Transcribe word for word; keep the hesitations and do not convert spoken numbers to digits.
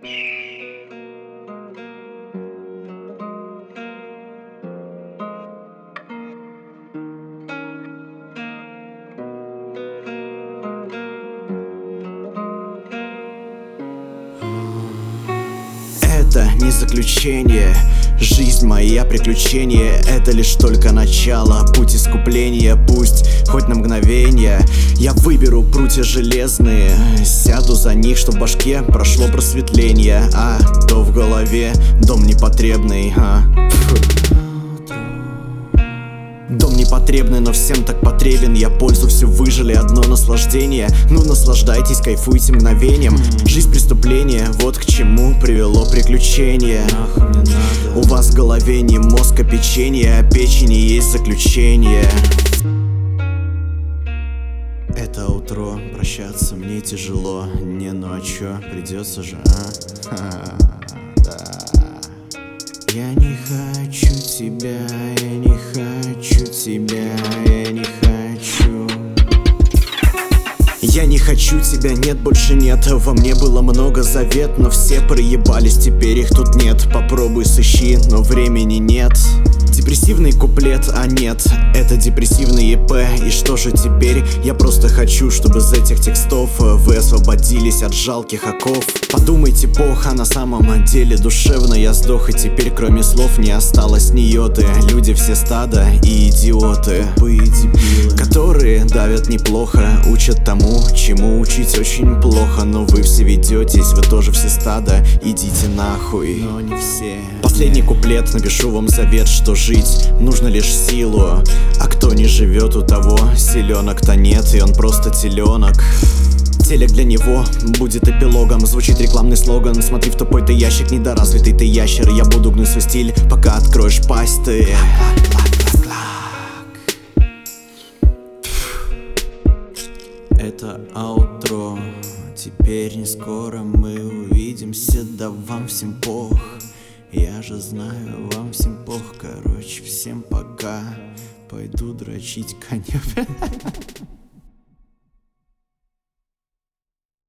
Это не заключение, жизнь моя приключение. Это лишь только начало, путь искупления. Пусть хоть на мгновение я выберу прутья железные, сяду за них, чтоб в башке прошло просветление. А то в голове дом непотребный, а Дом непотребный, но всем так потребен. Я пользу всю выжили, одно наслаждение. Ну наслаждайтесь, кайфуйте мгновением. Жизнь преступление, вот к чему привело приключение. У вас в голове не мозг, а печенье, а печени есть заключение. Это утро, прощаться мне тяжело. Не, ну а чё, придется же, а? Да. Я не хочу тебя, я не хочу тебя, я не хочу. Я не хочу тебя, нет, больше нет. Во мне было много завет, но все проебались, теперь их тут нет. Попробуй сыщи, но времени нет. Депрессивный куплет, а нет, это депрессивный ЕП. И что же теперь? Я просто хочу, чтобы из этих текстов вы освободились от жалких оков. Подумайте, бог, а на самом деле душевно я сдох. И теперь кроме слов не осталось ни йоты. Люди все стадо и идиоты, которые давят неплохо, учат тому, чему учить очень плохо. Но вы все ведетесь, вы тоже все стадо, идите нахуй. Но не все. Последний куплет, напишу вам завет, что жить нужно лишь силу. А кто не живет, у того селенок-то нет, и он просто теленок. Телек для него будет эпилогом. Звучит рекламный слоган: смотри в тупой ты ящик, недоразвитый ты ящер. Я буду гнуть свой стиль, пока откроешь пасть ты. Это аутро. Теперь не скоро мы увидимся. Да вам всем пох. Я же знаю, вам всем пох. Короче, всем пока. Пойду дрочить коня.